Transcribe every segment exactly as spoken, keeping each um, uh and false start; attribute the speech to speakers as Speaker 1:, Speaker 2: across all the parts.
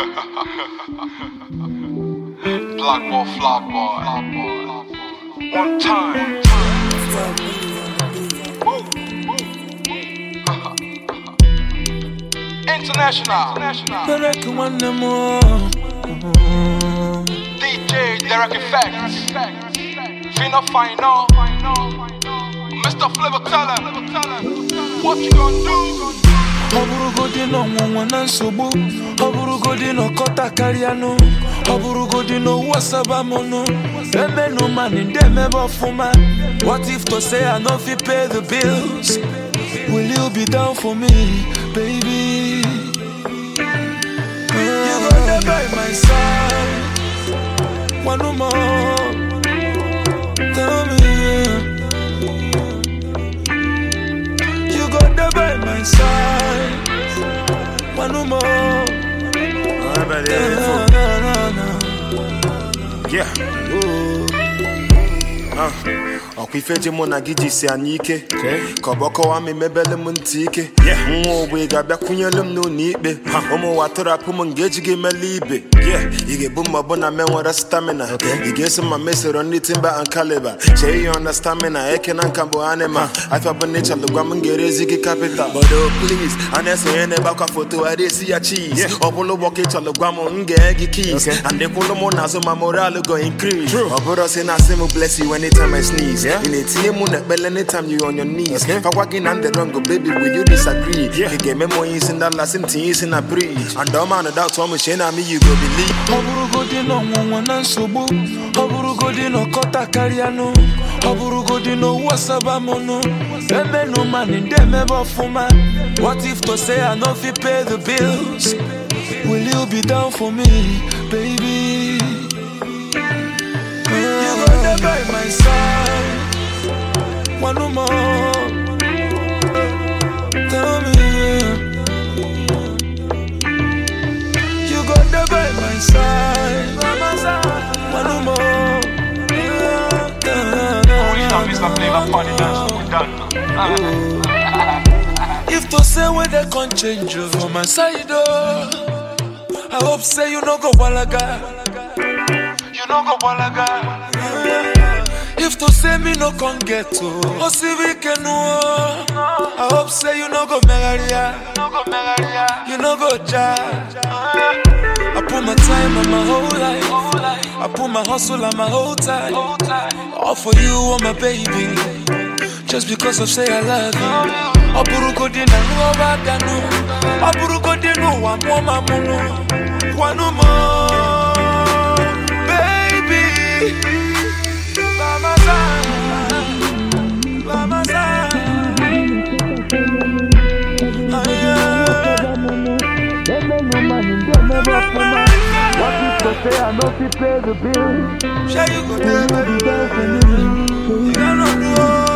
Speaker 1: Black boy, flag boy. One time. International. D J Derek Effects. Fino Final. Mister Flavor, tell him. What you gonna do?
Speaker 2: Oburugodi no mwana nsobu, oburugodi no kota kariano, oburugodi no wasaba mono. Eme no man in dem ever fuma. What if to say I no fit pay the bills? Will you be down for me, baby? You gotta by my side, one more. Tell me. By my side, one more.
Speaker 3: Right,
Speaker 2: no, no, no, no.
Speaker 3: Yeah. Uh. Okwifeje mo na giji si anyike. Koboko wa mi mebele mu ntike. Nwo ogbe ga-abịa kunyelu m n'ikpe. Ụmụ watụrụ apụ m ngeji gị mele ibe. Ị ga-ebu mbọ na me nwere stamina. Ị ga-eso ma mesoro ndị timba and caliber. Chee ihe under stamina eke na nka bụ anima. Afia bụ nature lụgwa m ga-erezi gị capital. But oh please, a na-esonye n'ebakwa foto a na-esi ya cheese. Ọ bụrụ ụgbọka ịchọlụgwa m m ga-e gị keys. And ịkwụlụ m n'azụ ma moral go increase. Ọ bụrụ si na asị m bless you anytime I sneeze. In a team, anytime you on your knees. If I walk in on the wrong, baby, will you disagree? You get memories in that last teens in a breeze. And the man without Thomas Shane, me, you go believe.
Speaker 2: Oburugodi no mwana nsobu, oburugodi no kota kariano, oburugodi no wasaba mono. Eme no man in dem ever fuma. What if to say I no fit pay the bills? Will you be down for me, baby? You gotta by my side, one more. Tell me, you gotta by my side, one more. If to say where they can change you for my side, oh, I hope say you no go balaga. You no go balaga. If to say me no can get to, oh see we can know. I hope say you no go megaria. You no go judge. I put my time and my whole life. I put my hustle and my whole time. All for you, oh my baby. Just because I say I love you. Oburugodi na no bagano. Oburugodi no one more mamuno. One more, baby. By my side, by my side. Oh yeah. What if to say I no fit pay the bill? Shall you go there, baby? You cannot do.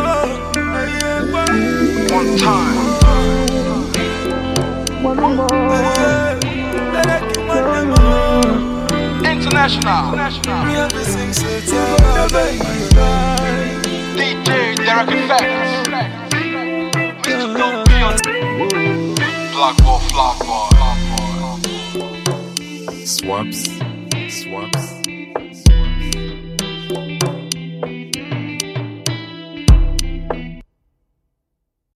Speaker 1: One time.
Speaker 2: One more.
Speaker 1: International. D J Derek Effects. Mister Don't Be on. Black boy, flag boy.
Speaker 3: Swaps, swaps.